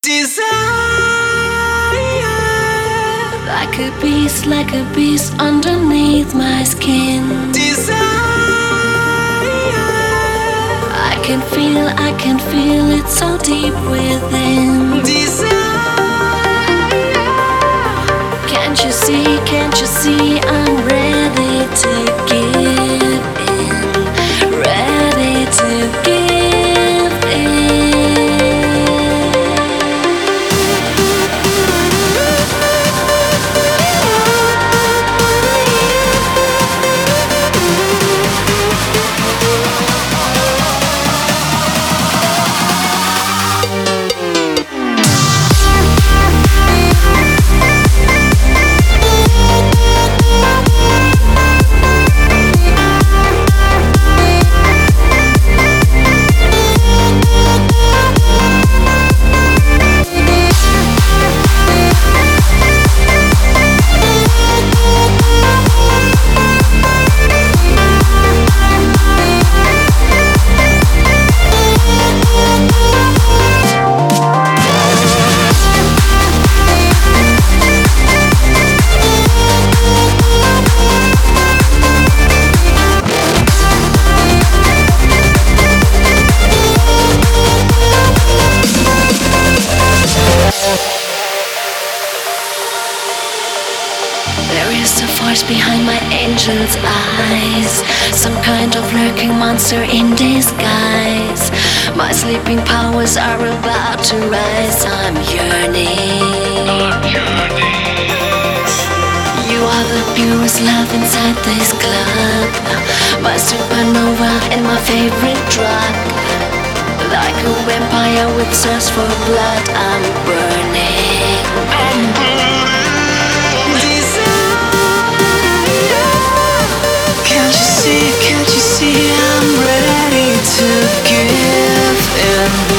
Like a beast underneath my skin. Desire. I can feel it so deep within. Desire. Can't you see I'm ready to give in, ready to give in. There is a force behind my angel's eyes, some kind of lurking monster in disguise. My sleeping powers are about to rise. I'm yearning. You are the purest love inside this club, my supernova and my favorite drug. Like a vampire with thirst for blood, I'm burning. Can't you see I'm ready to give in?